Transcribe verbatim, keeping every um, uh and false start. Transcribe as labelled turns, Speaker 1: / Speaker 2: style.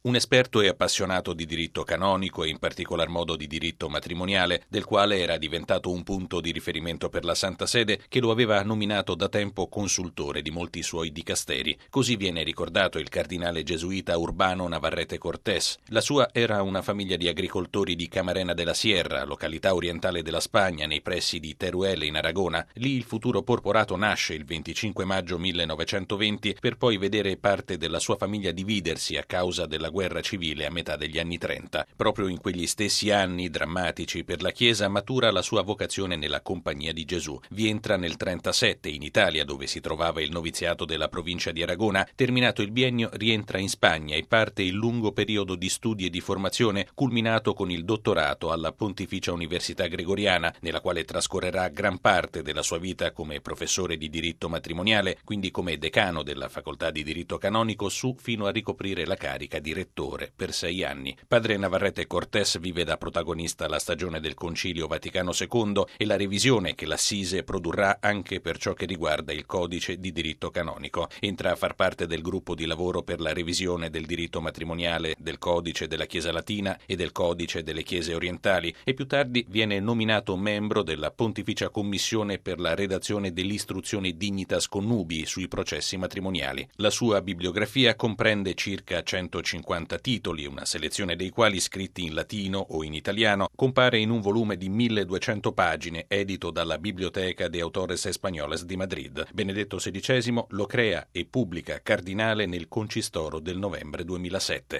Speaker 1: Un esperto e appassionato di diritto canonico e in particolar modo di diritto matrimoniale, del quale era diventato un punto di riferimento per la Santa Sede, che lo aveva nominato da tempo consultore di molti suoi dicasteri. Così viene ricordato il cardinale gesuita Urbano Navarrete Cortés. La sua era una famiglia di agricoltori di Camarena de la Sierra, località orientale della Spagna, nei pressi di Teruel in Aragona. Lì il futuro porporato nasce il venticinque maggio millenovecentoventi per poi vedere parte della sua famiglia dividersi a causa della guerra civile a metà degli anni trenta. Proprio in quegli stessi anni drammatici per la Chiesa matura la sua vocazione nella Compagnia di Gesù. Vi entra nel trentasette in Italia, dove si trovava il noviziato della provincia di Aragona. Terminato il biennio rientra in Spagna e parte il lungo periodo di studi e di formazione, culminato con il dottorato alla Pontificia Università Gregoriana, nella quale trascorrerà gran parte della sua vita come professore di diritto matrimoniale, quindi come decano della facoltà di diritto canonico, su fino a ricoprire la carica di rettore per sei anni. Padre Navarrete Cortés vive da protagonista la stagione del Concilio Vaticano secondo e la revisione che l'Assise produrrà anche per ciò che riguarda il codice di diritto canonico. Entra a far parte del gruppo di lavoro per la revisione del diritto matrimoniale, del codice della Chiesa Latina e del codice delle Chiese orientali e più tardi viene nominato membro della Pontificia Commissione per la redazione dell'istruzione Dignitas Connubii sui processi matrimoniali. La sua bibliografia comprende circa centocinquanta titoli, una selezione dei quali, scritti in latino o in italiano, compare in un volume di milleduecento pagine edito dalla Biblioteca de Autores Españoles di Madrid. Benedetto sedicesimo lo crea e pubblica cardinale nel Concistoro del novembre duemilasette.